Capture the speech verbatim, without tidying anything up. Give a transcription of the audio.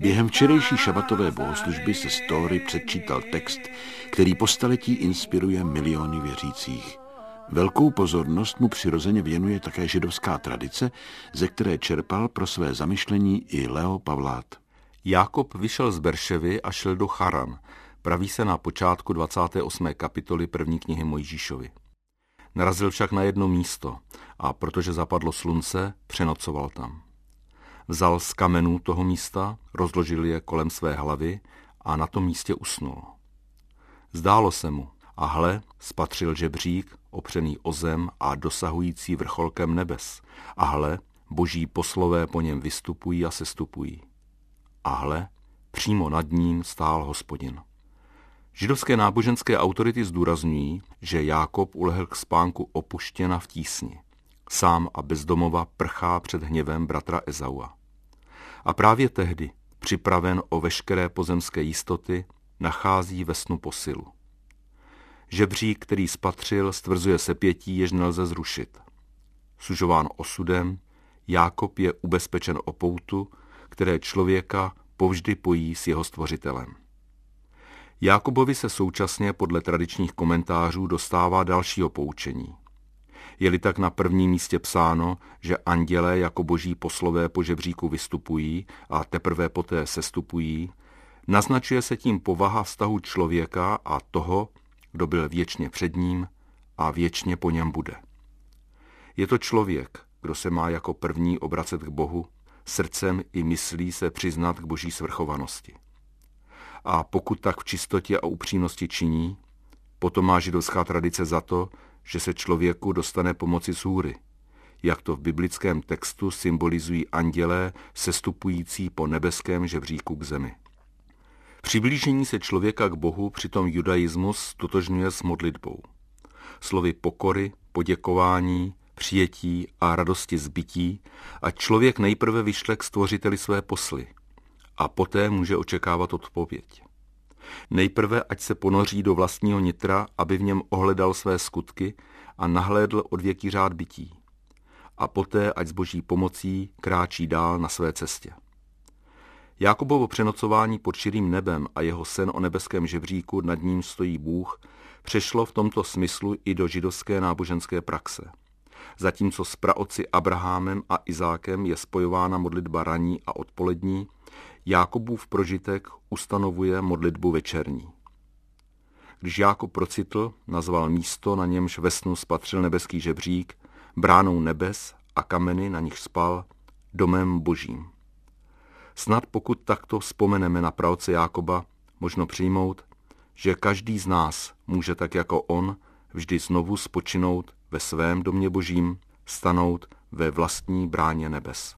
Během včerejší šabatové bohoslužby se Story předčítal text, který po staletí inspiruje miliony věřících. Velkou pozornost mu přirozeně věnuje také židovská tradice, ze které čerpal pro své zamyšlení i Leo Pavlát. Jákob vyšel z Berševy a šel do Charan, praví se na počátku dvacáté osmé kapitoly první knihy Mojžíšovy. Narazil však na jedno místo a protože zapadlo slunce, přenocoval tam. Vzal z kamenů toho místa, rozložil je kolem své hlavy a na tom místě usnul. Zdálo se mu a hle, spatřil žebřík, opřený o zem a dosahující vrcholkem nebes. A hle, boží poslové po něm vystupují a sestupují. A hle, přímo nad ním stál Hospodin. Židovské náboženské autority zdůrazňují, že Jákob ulehl k spánku opuštěn a v tísni. Sám a bezdomova prchá před hněvem bratra Ezaua. A právě tehdy, připraven o veškeré pozemské jistoty, nachází ve snu posilu. Žebřík, který spatřil, stvrzuje sepětí, jež nelze zrušit. Sužován osudem, Jákob je ubezpečen o poutu, které člověka povždy pojí s jeho stvořitelem. Jákobovi se současně podle tradičních komentářů dostává dalšího poučení. Je-li tak na prvním místě psáno, že andělé jako boží poslové po žebříku vystupují a teprve poté sestupují, naznačuje se tím povaha vztahu člověka a toho, kdo byl věčně před ním a věčně po něm bude. Je to člověk, kdo se má jako první obracet k Bohu, srdcem i myslí se přiznat k boží svrchovanosti. A pokud tak v čistotě a upřímnosti činí, potom má židovská tradice za to, že se člověku dostane pomoci z hůry, jak to v biblickém textu symbolizují andělé sestupující po nebeském žebříku k zemi. Přiblížení se člověka k Bohu přitom judaismus totožňuje s modlitbou. Slovy pokory, poděkování, přijetí a radosti z bytí, ať člověk nejprve vyšle k stvořiteli své posly a poté může očekávat odpověď. Nejprve ať se ponoří do vlastního nitra, aby v něm ohledal své skutky a nahlédl odvěký řád bytí. A poté ať s boží pomocí kráčí dál na své cestě. Jákobovo přenocování pod širým nebem a jeho sen o nebeském žebříku, nad ním stojí Bůh, přešlo v tomto smyslu i do židovské náboženské praxe. Zatímco s praotci Abrahamem a Izákem je spojována modlitba ranní a odpolední, Jákobův prožitek ustanovuje modlitbu večerní. Když Jákob procitl, nazval místo, na němž ve snu spatřil nebeský žebřík, bránou nebes a kameny, na nich spal, domem božím. Snad pokud takto vzpomeneme na praotce Jákoba, možno přijmout, že každý z nás může tak jako on vždy znovu spočinout ve svém domě božím, stanout ve vlastní bráně nebes.